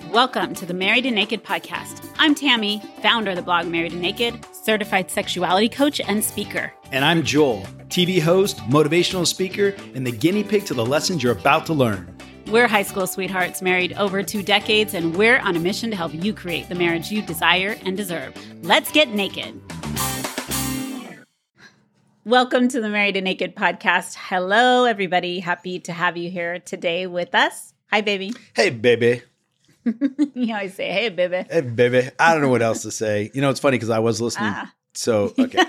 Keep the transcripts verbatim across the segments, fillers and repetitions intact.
Welcome to the Married and Naked podcast. I'm Tammy, founder of the blog Married and Naked, certified sexuality coach and speaker. And I'm Joel, T V host, motivational speaker, and the guinea pig to the lessons you're about to learn. We're high school sweethearts married over two decades, and we're on a mission to help you create the marriage you desire and deserve. Let's get naked. Welcome to the Married and Naked podcast. Hello, everybody. Happy to have you here today with us. Hi, baby. Hey, baby. You always say, hey, baby. Hey, baby. I don't know what else to say. You know, it's funny because I was listening. Ah. So, okay.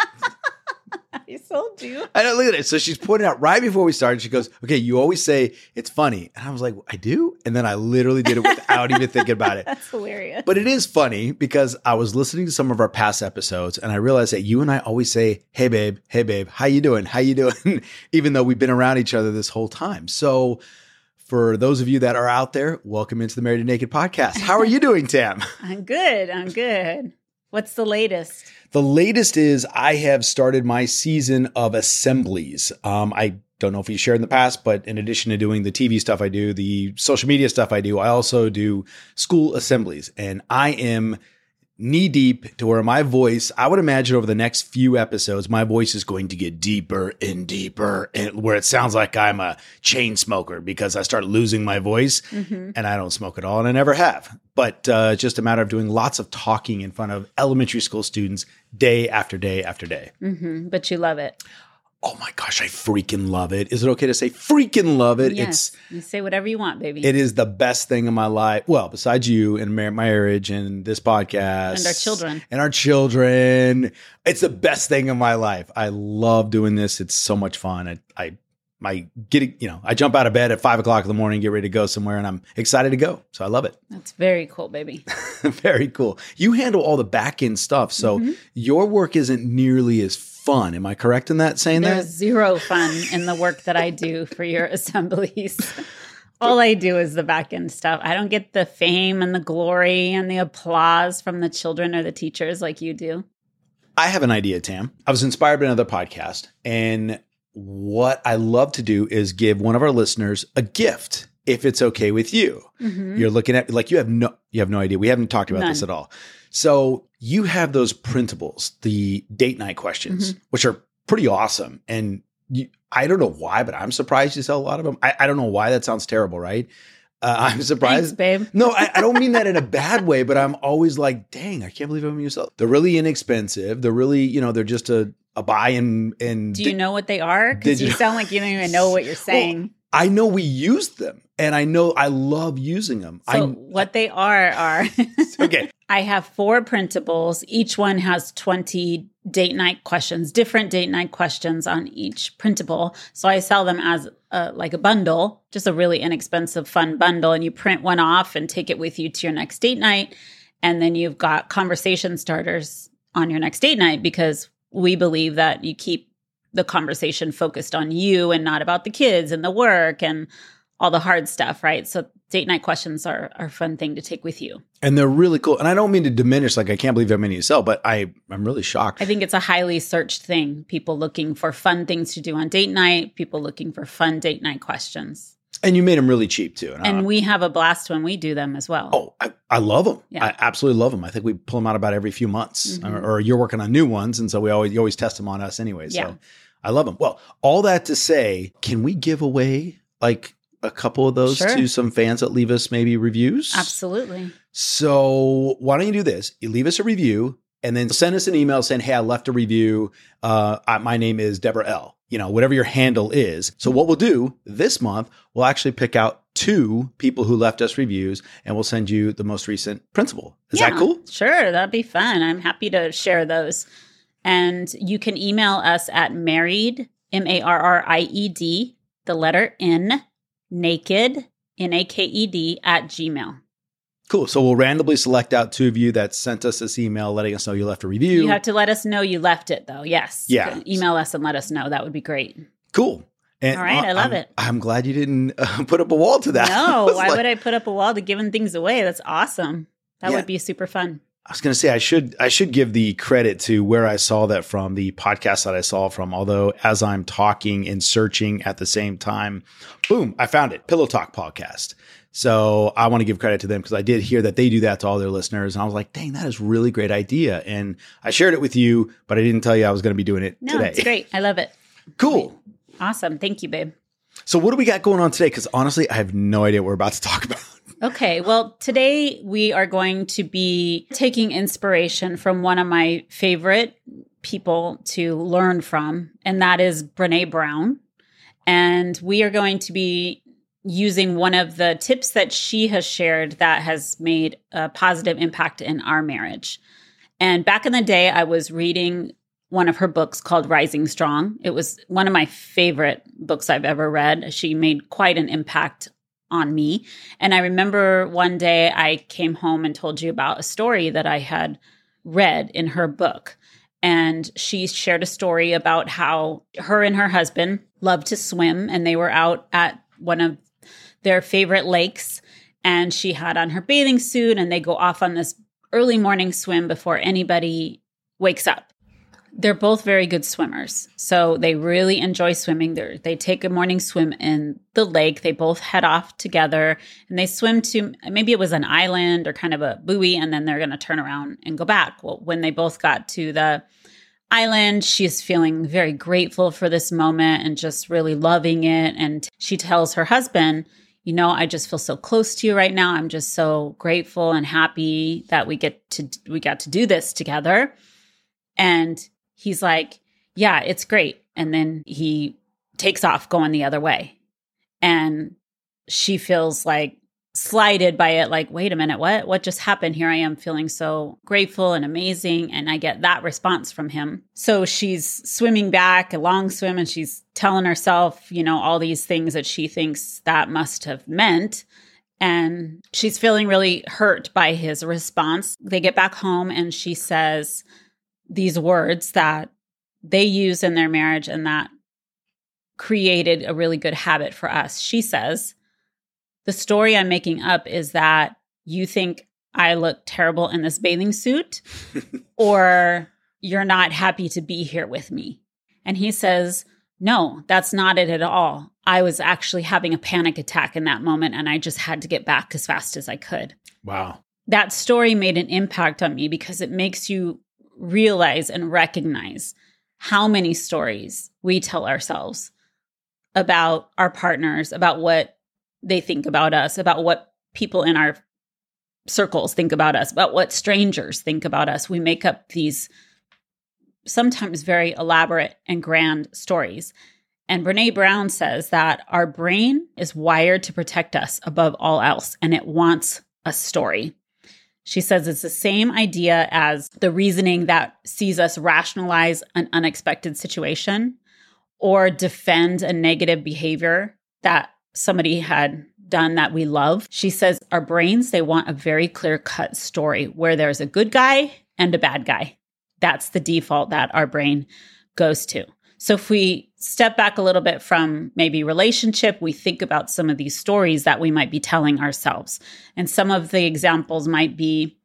I sold you. I know, look at it. So she's pointing out right before we started, she goes, okay, you always say it's funny. And I was like, I do? And then I literally did it without even thinking about it. That's hilarious. But it is funny because I was listening to some of our past episodes and I realized that you and I always say, hey, babe, hey, babe, how you doing? How you doing? Even though we've been around each other this whole time. So for those of you that are out there, welcome into the Married and Naked podcast. How are you doing, Tam? I'm good. I'm good. What's the latest? The latest is I have started my season of assemblies. Um, I don't know if you shared in the past, but in addition to doing the T V stuff I do, the social media stuff I do, I also do school assemblies. And I am knee deep to where my voice, I would imagine over the next few episodes, my voice is going to get deeper and deeper, and where it sounds like I'm a chain smoker because I start losing my voice mm-hmm. and I don't smoke at all. And I never have, but uh, it's just a matter of doing lots of talking in front of elementary school students day after day after day. Mm-hmm. But you love it. Oh my gosh, I freaking love it. Is it okay to say freaking love it? Yes, it's you say whatever you want, baby. It is the best thing in my life. Well, besides you and my marriage and this podcast. And our children. And our children. It's the best thing in my life. I love doing this. It's so much fun. I, I, my getting, you know, I jump out of bed at five o'clock in the morning, get ready to go somewhere, and I'm excited to go. So I love it. That's very cool, baby. Very cool. You handle all the back end stuff. So mm-hmm. your work isn't nearly as fun. Am I correct in that saying There's that? zero fun in the work that I do for your assemblies. All I do is the back end stuff. I don't get the fame and the glory and the applause from the children or the teachers like you do. I have an idea, Tam. I was inspired by another podcast, and what I love to do is give one of our listeners a gift, if it's okay with you. Mm-hmm. You're looking at, like, you have no, you have no idea. We haven't talked about None. this at all. So you have those printables, the date night questions, mm-hmm. which are pretty awesome. And you, I don't know why, but I'm surprised you sell a lot of them. I, I don't know why. That sounds terrible, right? Uh, I'm surprised. Thanks, babe. No, I, I don't mean that in a bad way, but I'm always like, dang, I can't believe I'm you sell. They're really inexpensive. They're really, you know, they're just a, a buy and, and. Do you know what they are? Because you sound like you don't even know what you're saying. Well, I know we use them, and I know I love using them. So I, what they are are okay. I have four printables. Each one has twenty date night questions, different date night questions on each printable. So I sell them as a, like a bundle, just a really inexpensive, fun bundle. And you print one off and take it with you to your next date night. And then you've got conversation starters on your next date night, because we believe that you keep the conversation focused on you and not about the kids and the work and all the hard stuff, right? So date night questions are, are a fun thing to take with you. And they're really cool. And I don't mean to diminish, like, I can't believe how many you sell, but I, I'm really shocked. I think it's a highly searched thing. People looking for fun things to do on date night, people looking for fun date night questions. And you made them really cheap too. And, and we have a blast when we do them as well. Oh, I, I love them. Yeah. I absolutely love them. I think we pull them out about every few months, Mm-hmm. or, or you're working on new ones. And so we always, you always test them on us anyway. So Yeah. I love them. Well, all that to say, can we give away like a couple of those Sure. to some fans that leave us maybe reviews? Absolutely. So why don't you do this? You leave us a review and then send us an email saying, hey, I left a review. Uh, I, my name is Deborah L. You know, whatever your handle is. So what we'll do this month, we'll actually pick out two people who left us reviews, and we'll send you the most recent principal. Is Yeah, that cool? Sure. That'd be fun. I'm happy to share those. And you can email us at married, M A R R I E D, the letter N, naked, N A K E D, at Gmail. Cool. So we'll randomly select out two of you that sent us this email letting us know you left a review. You have to let us know you left it, though. Yes. Yeah. Email us and let us know. That would be great. Cool. And all right. I love I'm, it. I'm glad you didn't uh, put up a wall to that. No. Why like, would I put up a wall to giving things away? That's awesome. That Yeah. would be super fun. I was going to say, I should I should give the credit to where I saw that from, the podcast that I saw from, although as I'm talking and searching at the same time, boom, I found it. Pillow Talk podcast. So I want to give credit to them because I did hear that they do that to all their listeners. And I was like, dang, that is a really great idea. And I shared it with you, but I didn't tell you I was going to be doing it no, today. It's great. I love it. Cool. Awesome. Thank you, babe. So what do we got going on today? Because honestly, I have no idea what we're about to talk about. Okay. Well, today we are going to be taking inspiration from one of my favorite people to learn from, and that is Brené Brown. And we are going to be using one of the tips that she has shared that has made a positive impact in our marriage. And back in the day, I was reading one of her books called Rising Strong. It was one of my favorite books I've ever read. She made quite an impact on me. And I remember one day I came home and told you about a story that I had read in her book. And she shared a story about how her and her husband loved to swim, and they were out at one of their favorite lakes, and she had on her bathing suit, and they go off on this early morning swim before anybody wakes up. They're both very good swimmers, so they really enjoy swimming. They're, they take a morning swim in the lake. They both head off together, and they swim to, maybe it was an island or kind of a buoy, and then they're going to turn around and go back. Well, when they both got to the island, she's feeling very grateful for this moment and just really loving it. And she tells her husband, you know, I just feel so close to you right now. I'm just so grateful and happy that we get to, we got to do this together. And he's like, yeah, it's great. And then he takes off going the other way. And she feels like slighted by it, like, wait a minute, what? What just happened? Here I am feeling so grateful and amazing. And I get that response from him. So she's swimming back, a long swim, and she's telling herself, you know, all these things that she thinks that must have meant. And she's feeling really hurt by his response. They get back home and she says these words that they use in their marriage and that created a really good habit for us. She says, the story I'm making up is that you think I look terrible in this bathing suit, or you're not happy to be here with me. And he says, no, that's not it at all. I was actually having a panic attack in that moment, and I just had to get back as fast as I could. Wow. That story made an impact on me because it makes you realize and recognize how many stories we tell ourselves about our partners, about what they think about us, about what people in our circles think about us, about what strangers think about us. We make up these sometimes very elaborate and grand stories. And Brené Brown says that our brain is wired to protect us above all else, and it wants a story. She says it's the same idea as the reasoning that sees us rationalize an unexpected situation or defend a negative behavior that somebody had done that we love. She says our brains, they want a very clear-cut story where there's a good guy and a bad guy. That's the default that our brain goes to. So if we step back a little bit from maybe relationship, we think about some of these stories that we might be telling ourselves. And some of the examples might be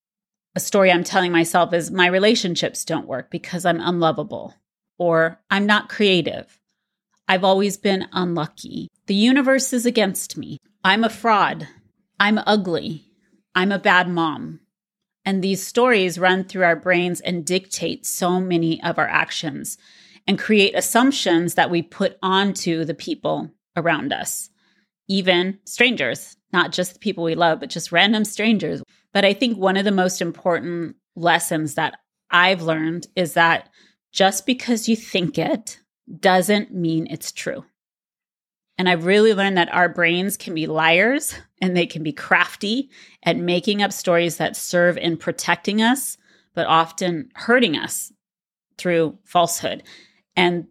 a story I'm telling myself is my relationships don't work because I'm unlovable, or I'm not creative. I've always been unlucky. The universe is against me. I'm a fraud. I'm ugly. I'm a bad mom. And these stories run through our brains and dictate so many of our actions and create assumptions that we put onto the people around us, even strangers, not just the people we love, but just random strangers. But I think one of the most important lessons that I've learned is that just because you think it doesn't mean it's true. And I've really learned that our brains can be liars and they can be crafty at making up stories that serve in protecting us, but often hurting us through falsehood. And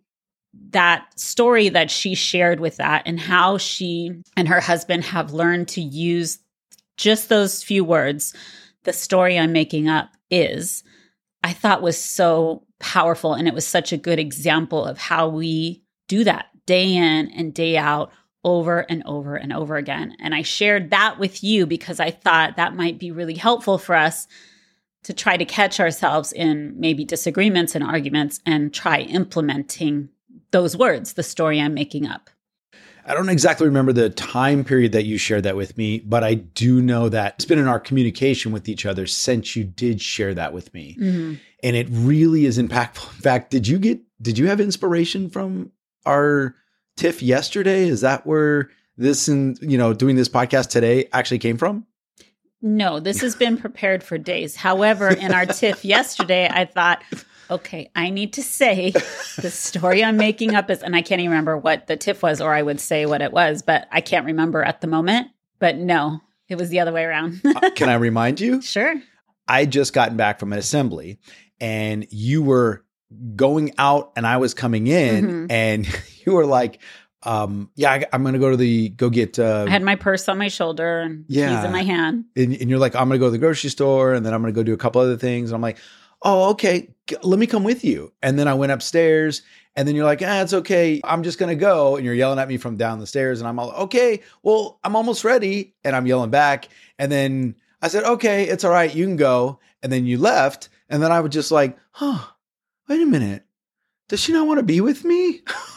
that story that she shared with that and how she and her husband have learned to use just those few words, the story I'm making up is, I thought was so powerful. And it was such a good example of how we do that day in and day out, over and over and over again. And I shared that with you because I thought that might be really helpful for us to try to catch ourselves in maybe disagreements and arguments and try implementing those words, the story I'm making up. I don't exactly remember the time period that you shared that with me, but I do know that it's been in our communication with each other since you did share that with me. Mm-hmm. And it really is impactful. In fact, did you get, did you have inspiration from our TIFF yesterday? Is that where this and, you know, doing this podcast today actually came from? No, this has been prepared for days. However, in our TIFF yesterday, I thought, okay, I need to say the story I'm making up is, and I can't even remember what the TIFF was, or I would say what it was, but I can't remember at the moment. But no, it was the other way around. uh, can I remind you? Sure. I just gotten back from an assembly and you were going out and I was coming in mm-hmm. and you were like, Um, yeah, I, I'm going to go to the, go get, uh, I had my purse on my shoulder and yeah. keys in my hand. And, and you're like, I'm going to go to the grocery store and then I'm going to go do a couple other things. And I'm like, oh, okay, g- let me come with you. And then I went upstairs and then you're like, ah, it's okay. I'm just going to go. And you're yelling at me from down the stairs. And I'm all, okay, well, I'm almost ready. And I'm yelling back. And then I said, okay, it's all right. You can go. And then you left. And then I was just like, huh, wait a minute. Does she not want to be with me?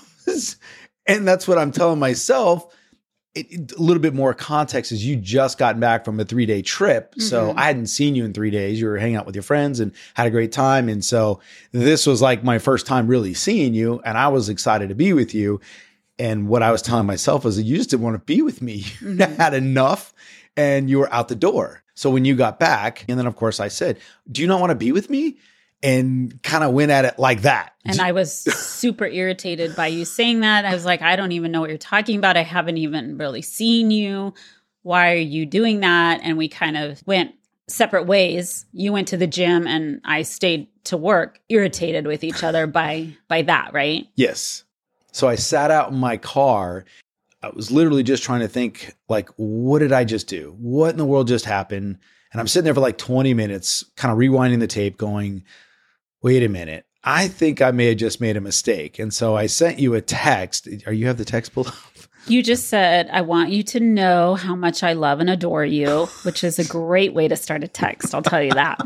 And that's what I'm telling myself. It, it, a little bit more context is you just gotten back from a three day trip. Mm-hmm. So I hadn't seen you in three days. You were hanging out with your friends and had a great time. And so this was like my first time really seeing you. And I was excited to be with you. And what I was telling myself was that you just didn't want to be with me. You mm-hmm. had enough and you were out the door. So when you got back, and then of course I said, do you not want to be with me? And kind of went at it like that. And I was super irritated by you saying that. I was like, I don't even know what you're talking about. I haven't even really seen you. Why are you doing that? And we kind of went separate ways. You went to the gym and I stayed to work, irritated with each other by by that, right? Yes. So I sat out in my car. I was literally just trying to think, like, what did I just do? What in the world just happened? And I'm sitting there for like twenty minutes, kind of rewinding the tape going, wait a minute. I think I may have just made a mistake. And so I sent you a text. Are you have the text pulled up? You just said, I want you to know how much I love and adore you, which is a great way to start a text. I'll tell you that.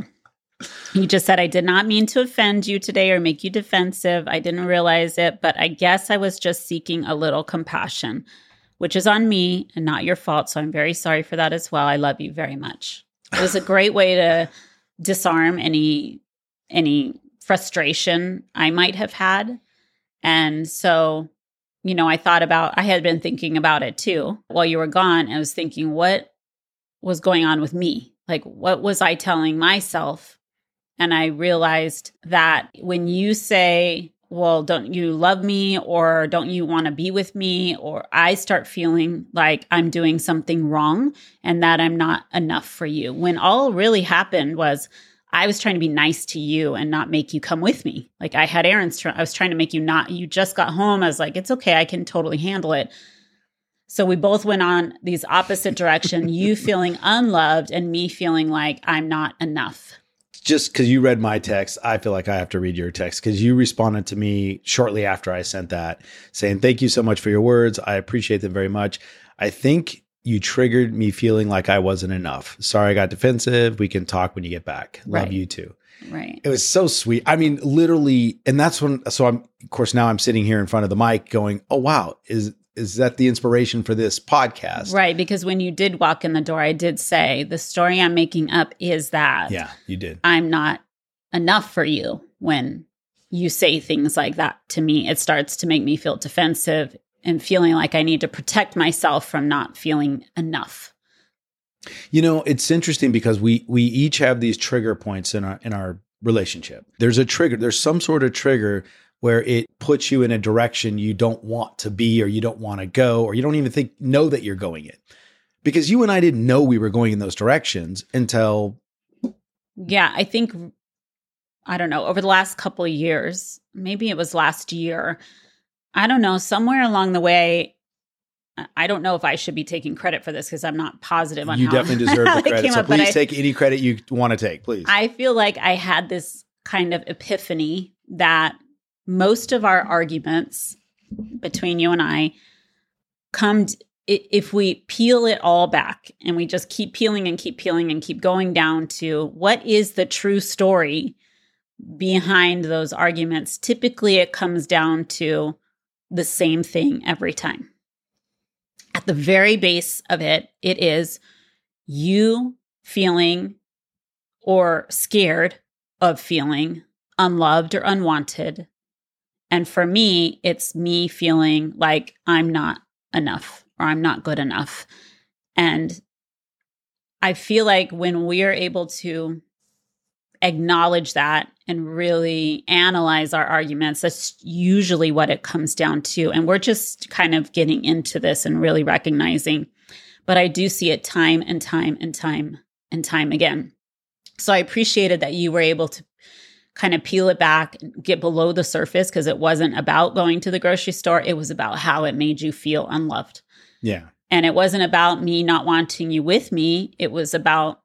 You just said, I did not mean to offend you today or make you defensive. I didn't realize it, but I guess I was just seeking a little compassion, which is on me and not your fault. So I'm very sorry for that as well. I love you very much. It was a great way to disarm any any frustration I might have had. And so, you know, I thought about, I had been thinking about it too. While you were gone, I was thinking, what was going on with me? Like, what was I telling myself? And I realized that when you say, well, don't you love me? Or don't you want to be with me? Or I start feeling like I'm doing something wrong and that I'm not enough for you. When all really happened was I was trying to be nice to you and not make you come with me. Like I had errands. Tr- I was trying to make you not, you just got home. I was like, it's okay. I can totally handle it. So we both went on these opposite direction, you feeling unloved and me feeling like I'm not enough. Just because you read my text, I feel like I have to read your text because you responded to me shortly after I sent that saying, thank you so much for your words. I appreciate them very much. I think you triggered me feeling like I wasn't enough. Sorry, I got defensive. We can talk when you get back. Love right. you too. Right. It was so sweet. I mean, literally, and that's when, so I'm, of course, now I'm sitting here in front of the mic going, oh, wow, is, is that the inspiration for this podcast? Right. Because when you did walk in the door, I did say the story I'm making up is that. Yeah, you did. I'm not enough for you. When you say things like that to me, it starts to make me feel defensive and feeling like I need to protect myself from not feeling enough. You know, it's interesting because we we each have these trigger points in our in our relationship. There's a trigger, there's some sort of trigger where it puts you in a direction you don't want to be or you don't want to go or you don't even think know that you're going in. Because you and I didn't know we were going in those directions until Yeah, I think I don't know, over the last couple of years, maybe it was last year, I don't know, somewhere along the way, I don't know if I should be taking credit for this because I'm not positive on you how You definitely deserve the credit. So up, please I, take any credit you want to take, please. I feel like I had this kind of epiphany that most of our arguments between you and I come, t- if we peel it all back and we just keep peeling and keep peeling and keep going down to what is the true story behind those arguments, typically it comes down to the same thing every time. At the very base of it, it is you feeling or scared of feeling unloved or unwanted. And for me, it's me feeling like I'm not enough or I'm not good enough. And I feel like when we are able to acknowledge that and really analyze our arguments, that's usually what it comes down to. And we're just kind of getting into this and really recognizing, but I do see it time and time and time and time again. So I appreciated that you were able to kind of peel it back and get below the surface, because it wasn't about going to the grocery store. It was about how it made you feel unloved. Yeah. And it wasn't about me not wanting you with me. It was about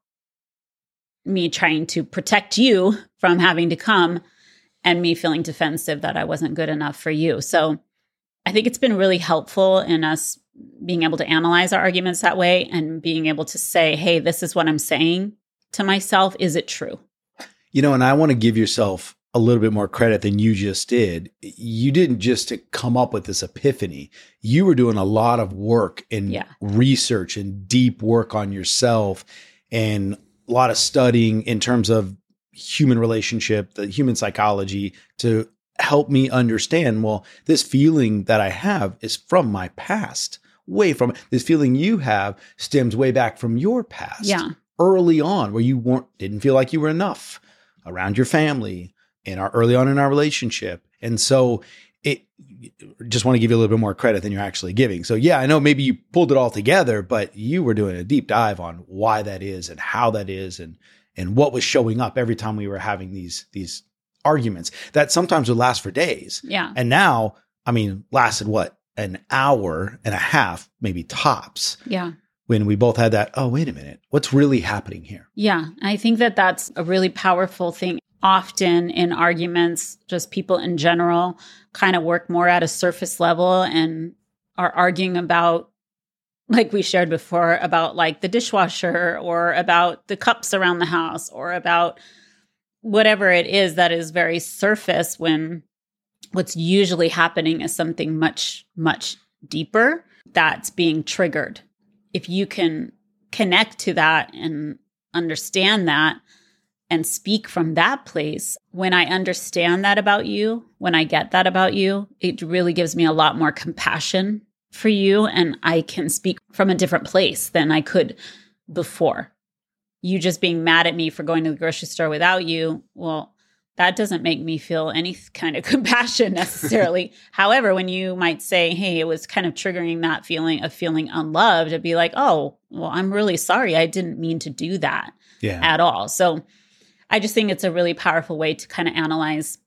me trying to protect you from having to come and me feeling defensive that I wasn't good enough for you. So I think it's been really helpful in us being able to analyze our arguments that way and being able to say, hey, this is what I'm saying to myself. Is it true? You know, and I want to give yourself a little bit more credit than you just did. You didn't just come up with this epiphany. You were doing a lot of work and yeah. research and deep work on yourself and a lot of studying in terms of human relationship, the human psychology, to help me understand, well, this feeling that I have is from my past, way from this feeling you have stems way back from your past. Yeah. Early on, where you weren't, didn't feel like you were enough around your family and our early on in our relationship. And so it just want to give you a little bit more credit than you're actually giving. So yeah, I know maybe you pulled it all together, but you were doing a deep dive on why that is and how that is and and what was showing up every time we were having these these arguments that sometimes would last for days. Yeah. And now, I mean, lasted what, an hour and a half, maybe tops. Yeah. When we both had that, oh, wait a minute, what's really happening here? Yeah. I think that that's a really powerful thing. Often in arguments, just people in general kind of work more at a surface level and are arguing about, like we shared before, about like the dishwasher or about the cups around the house or about whatever it is that is very surface, when what's usually happening is something much, much deeper that's being triggered. If you can connect to that and understand that and speak from that place, when I understand that about you, when I get that about you, it really gives me a lot more compassion for you. And I can speak from a different place than I could before. You just being mad at me for going to the grocery store without you, well, that doesn't make me feel any kind of compassion necessarily. However, when you might say, hey, it was kind of triggering that feeling of feeling unloved, it'd be like, oh, well, I'm really sorry. I didn't mean to do that yeah. at all. So I just think it's a really powerful way to kind of analyze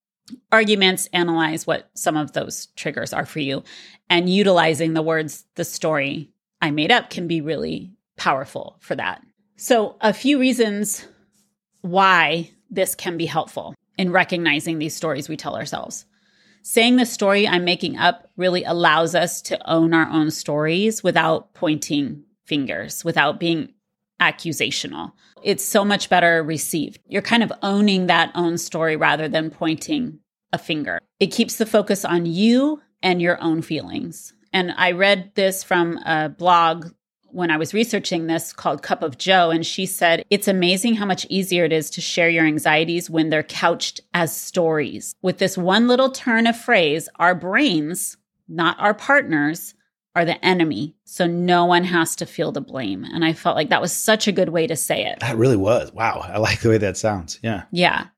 arguments, analyze what some of those triggers are for you. And utilizing the words, the story I made up, can be really powerful for that. So a few reasons why this can be helpful in recognizing these stories we tell ourselves. Saying the story I'm making up really allows us to own our own stories without pointing fingers, without being accusational. It's so much better received. You're kind of owning that own story rather than pointing a finger. It keeps the focus on you and your own feelings. And I read this from a blog when I was researching this called Cup of Joe, and she said, it's amazing how much easier it is to share your anxieties when they're couched as stories. With this one little turn of phrase, our brains, not our partners, are the enemy. So no one has to feel the blame. And I felt like that was such a good way to say it. That really was. Wow. I like the way that sounds. Yeah. Yeah.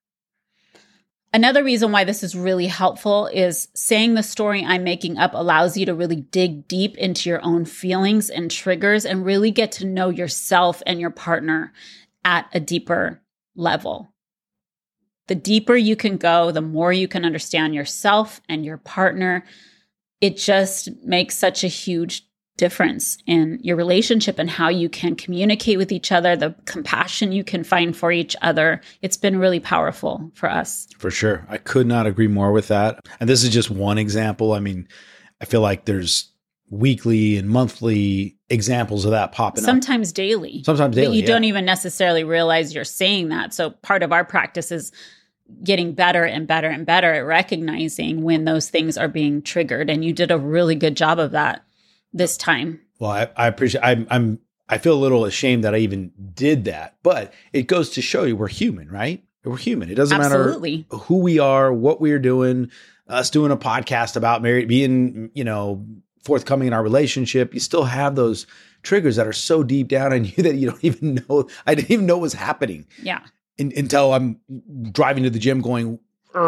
Another reason why this is really helpful is saying the story I'm making up allows you to really dig deep into your own feelings and triggers and really get to know yourself and your partner at a deeper level. The deeper you can go, the more you can understand yourself and your partner. It just makes such a huge difference in your relationship and how you can communicate with each other, the compassion you can find for each other. It's been really powerful for us. For sure. I could not agree more with that. And this is just one example. I mean, I feel like there's weekly and monthly examples of that popping Sometimes up. daily. Sometimes daily. But you yeah. don't even necessarily realize you're saying that. So part of our practice is getting better and better and better at recognizing when those things are being triggered. And you did a really good job of that this time. Well, I, I appreciate, I'm, I'm, I feel a little ashamed that I even did that, but it goes to show you we're human, right? We're human. It doesn't Absolutely. matter who we are, what we're doing, us doing a podcast about married, being, you know, forthcoming in our relationship. You still have those triggers that are so deep down in you that you don't even know. I didn't even know what was happening. Yeah. In, until I'm driving to the gym going,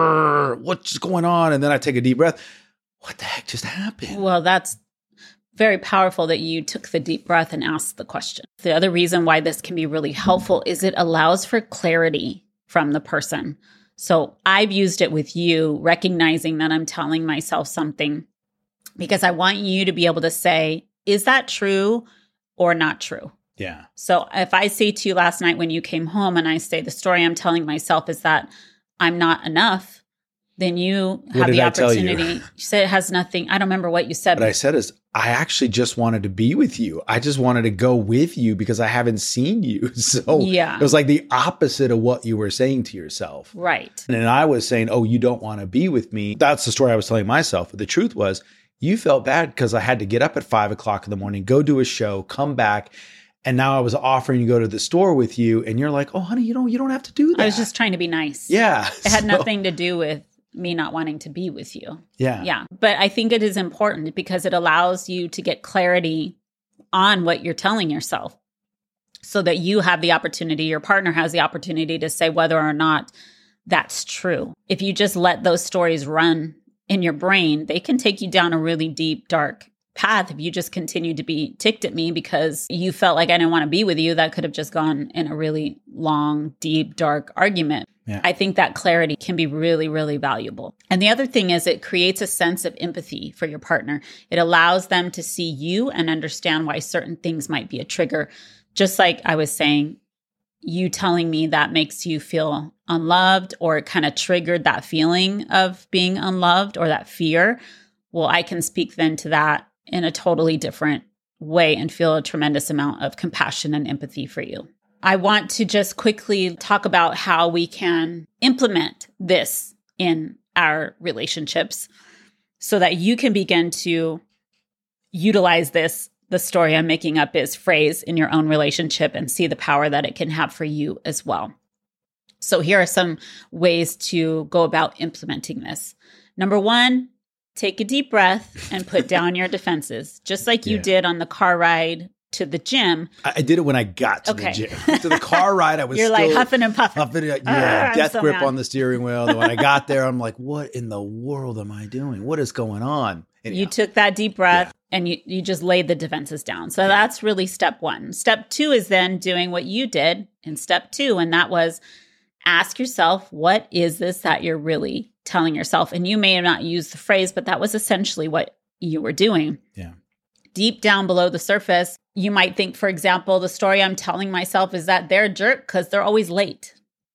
what's going on? And then I take a deep breath. What the heck just happened? Well, that's very powerful that you took the deep breath and asked the question. The other reason why this can be really helpful is it allows for clarity from the person. So I've used it with you, recognizing that I'm telling myself something because I want you to be able to say, is that true or not true? Yeah. So if I say to you last night when you came home and I say the story I'm telling myself is that I'm not enough, then you What have did the I tell you? opportunity. You said it has nothing. I don't remember what you said. What I said is, I actually just wanted to be with you. I just wanted to go with you because I haven't seen you. So Yeah. it was like the opposite of what you were saying to yourself. Right. And then I was saying, oh, you don't want to be with me. That's the story I was telling myself. But the truth was, you felt bad because I had to get up at five o'clock in the morning, go do a show, come back. And now I was offering to go to the store with you. And you're like, oh, honey, you don't, you don't have to do that. I was just trying to be nice. Yeah. It had So- nothing to do with me not wanting to be with you. Yeah. Yeah. But I think it is important because it allows you to get clarity on what you're telling yourself so that you have the opportunity, your partner has the opportunity to say whether or not that's true. If you just let those stories run in your brain, they can take you down a really deep, dark path. If you just continue to be ticked at me because you felt like I didn't want to be with you, that could have just gone in a really long, deep, dark argument. Yeah. I think that clarity can be really, really valuable. And the other thing is it creates a sense of empathy for your partner. It allows them to see you and understand why certain things might be a trigger. Just like I was saying, you telling me that makes you feel unloved or it kind of triggered that feeling of being unloved or that fear. Well, I can speak then to that in a totally different way and feel a tremendous amount of compassion and empathy for you. I want to just quickly talk about how we can implement this in our relationships so that you can begin to utilize this, the story I'm making up is phrase in your own relationship and see the power that it can have for you as well. So here are some ways to go about implementing this. Number one, take a deep breath and put down your defenses, just like you Yeah. did on the car ride to the gym. I, I did it when I got to Okay. the gym. To the car ride, I was You're still like huffing and puffing. huffing, yeah, Ah, I'm death so grip mad. on the steering wheel. And when I got there, I'm like, what in the world am I doing? What is going on? Anyhow. You took that deep breath and you, you just laid the defenses down. So that's really step one. Step two is then doing what you did in step two. And that was ask yourself, what is this that you're really telling yourself? And you may have not used the phrase, but that was essentially what you were doing. Yeah. Deep down below the surface, you might think, for example, the story I'm telling myself is that they're a jerk because they're always late.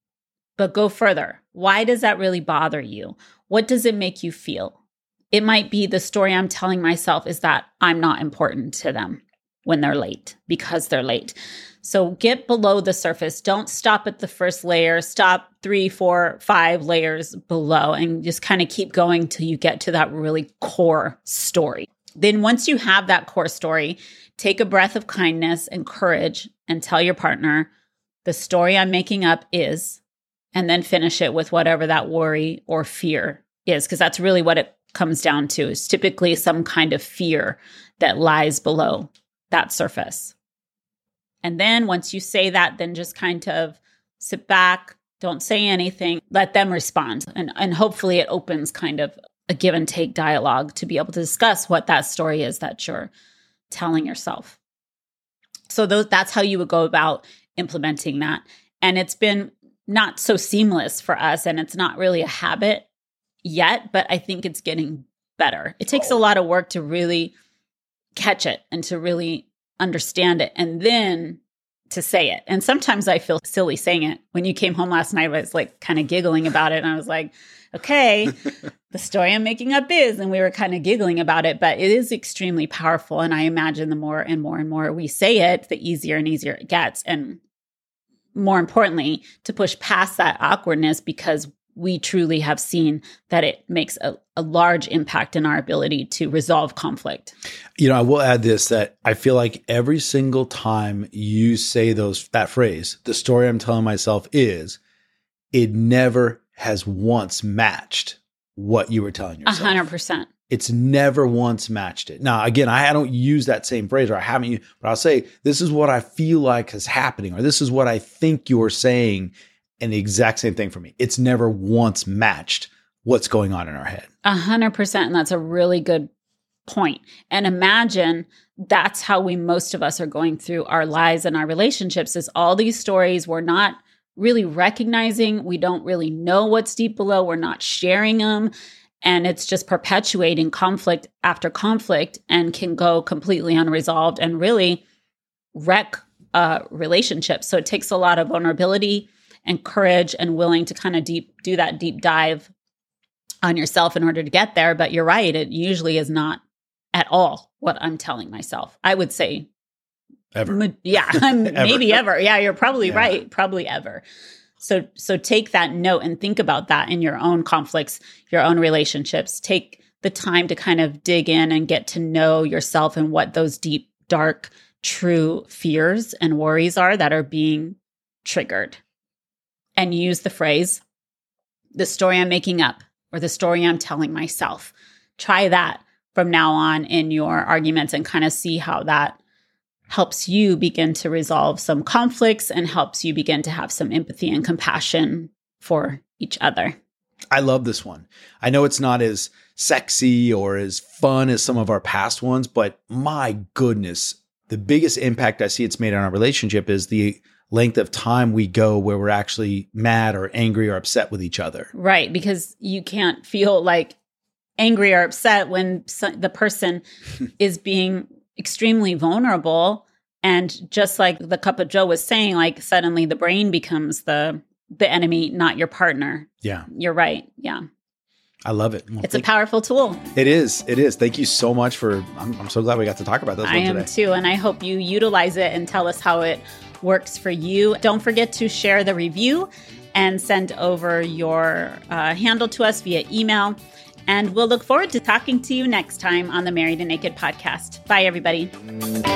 But go further. Why does that really bother you? What does it make you feel? It might be the story I'm telling myself is that I'm not important to them when they're late because they're late. So get below the surface. Don't stop at the first layer. Stop three, four, five layers below and just kind of keep going till you get to that really core story. Then once you have that core story, take a breath of kindness and courage and tell your partner, the story I'm making up is, and then finish it with whatever that worry or fear is, because that's really what it comes down to, is typically some kind of fear that lies below that surface. And then once you say that, then just kind of sit back, don't say anything, let them respond. And, and hopefully it opens kind of a give and take dialogue to be able to discuss what that story is that you're telling yourself. So those, that's how you would go about implementing that. And it's been not so seamless for us, and it's not really a habit yet, but I think it's getting better. It takes a lot of work to really catch it and to really understand it and then to say it. And sometimes I feel silly saying it. When you came home last night, I was like kind of giggling about it. And I was like, okay, the story I'm making up is, and we were kind of giggling about it, but it is extremely powerful. And I imagine the more and more and more we say it, the easier and easier it gets. And more importantly, to push past that awkwardness, because we truly have seen that it makes a, a large impact in our ability to resolve conflict. You know, I will add this, that I feel like every single time you say those that phrase, the story I'm telling myself is, it never has once matched what you were telling yourself. A hundred percent. It's never once matched it. Now, again, I don't use that same phrase, or I haven't used, but I'll say, this is what I feel like is happening, or this is what I think you're saying. And the exact same thing for me. It's never once matched what's going on in our head. A hundred percent. And that's a really good point. And imagine that's how we, most of us are going through our lives and our relationships, is all these stories we're not really recognizing. We don't really know what's deep below. We're not sharing them. And it's just perpetuating conflict after conflict, and can go completely unresolved and really wreck uh, relationships. So it takes a lot of vulnerability and courage and willing to kind of deep do that deep dive on yourself in order to get there. But you're right. It usually is not at all what I'm telling myself. I would say ever. Ma- yeah, maybe ever. Yeah, you're probably yeah. right. Probably ever. So, so take that note and think about that in your own conflicts, your own relationships. Take the time to kind of dig in and get to know yourself and what those deep, dark, true fears and worries are that are being triggered. And use the phrase, the story I'm making up, or the story I'm telling myself. Try that from now on in your arguments, and kind of see how that helps you begin to resolve some conflicts and helps you begin to have some empathy and compassion for each other. I love this one. I know it's not as sexy or as fun as some of our past ones, but my goodness, the biggest impact I see it's made on our relationship is the length of time we go where we're actually mad or angry or upset with each other. Right. Because you can't feel like angry or upset when so- the person is being extremely vulnerable. And just like the Cup of Joe was saying, like suddenly the brain becomes the the enemy, not your partner. Yeah. You're right. Yeah. I love it. Well, it's a powerful tool. It is. It is. Thank you so much for, I'm, I'm so glad we got to talk about this I one am today. too. And I hope you utilize it and tell us how it works for you. Don't forget to share the review and send over your uh, handle to us via email. And we'll look forward to talking to you next time on the Married and Naked podcast. Bye, everybody.